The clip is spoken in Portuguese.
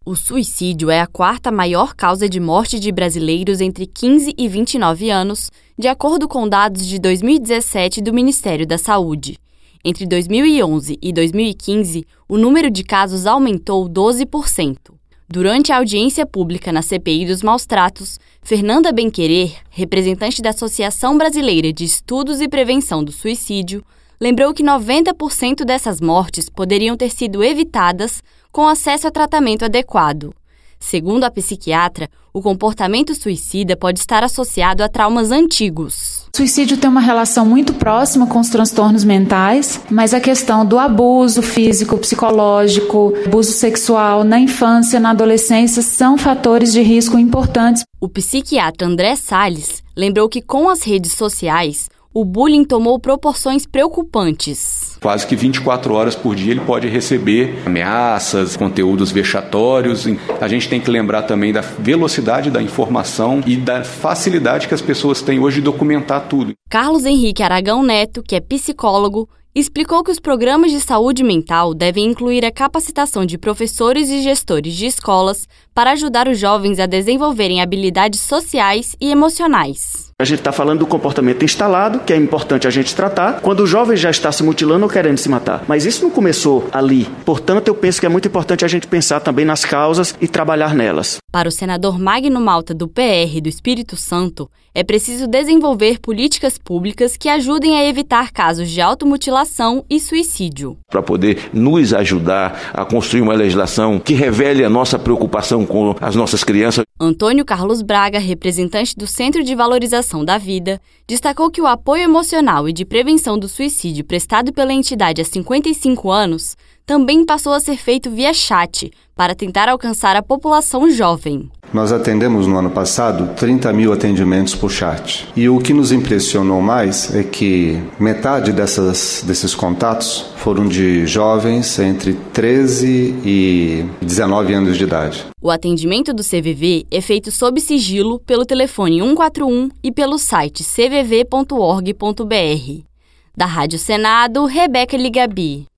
O suicídio é a quarta maior causa de morte de brasileiros entre 15 e 29 anos, de acordo com dados de 2017 do Ministério da Saúde. Entre 2011 e 2015, o número de casos aumentou 12%. Durante a audiência pública na CPI dos Maus-Tratos, Fernanda Benquerer, representante da Associação Brasileira de Estudos e Prevenção do Suicídio, lembrou que 90% dessas mortes poderiam ter sido evitadas com acesso a tratamento adequado. Segundo a psiquiatra, o comportamento suicida pode estar associado a traumas antigos. O suicídio tem uma relação muito próxima com os transtornos mentais, mas a questão do abuso físico, psicológico, abuso sexual na infância, na adolescência, são fatores de risco importantes. O psiquiatra André Salles lembrou que com as redes sociais, o bullying tomou proporções preocupantes. Quase que 24 horas por dia ele pode receber ameaças, conteúdos vexatórios. A gente tem que lembrar também da velocidade da informação e da facilidade que as pessoas têm hoje de documentar tudo. Carlos Henrique Aragão Neto, que é psicólogo, explicou que os programas de saúde mental devem incluir a capacitação de professores e gestores de escolas para ajudar os jovens a desenvolverem habilidades sociais e emocionais. A gente está falando do comportamento instalado, que é importante a gente tratar, quando o jovem já está se mutilando ou querendo se matar. Mas isso não começou ali. Portanto, eu penso que é muito importante a gente pensar também nas causas e trabalhar nelas. Para o senador Magno Malta, do PR do Espírito Santo, é preciso desenvolver políticas públicas que ajudem a evitar casos de automutilação e suicídio. Para poder nos ajudar a construir uma legislação que revele a nossa preocupação com as nossas crianças. Antônio Carlos Braga, representante do Centro de Valorização da Vida, destacou que o apoio emocional e de prevenção do suicídio prestado pela entidade há 55 anos também passou a ser feito via chat, para tentar alcançar a população jovem. Nós atendemos no ano passado 30 mil atendimentos por chat. E o que nos impressionou mais é que metade desses contatos foram de jovens entre 13 e 19 anos de idade. O atendimento do CVV é feito sob sigilo pelo telefone 141 e pelo site cvv.org.br. Da Rádio Senado, Rebeca Ligabi.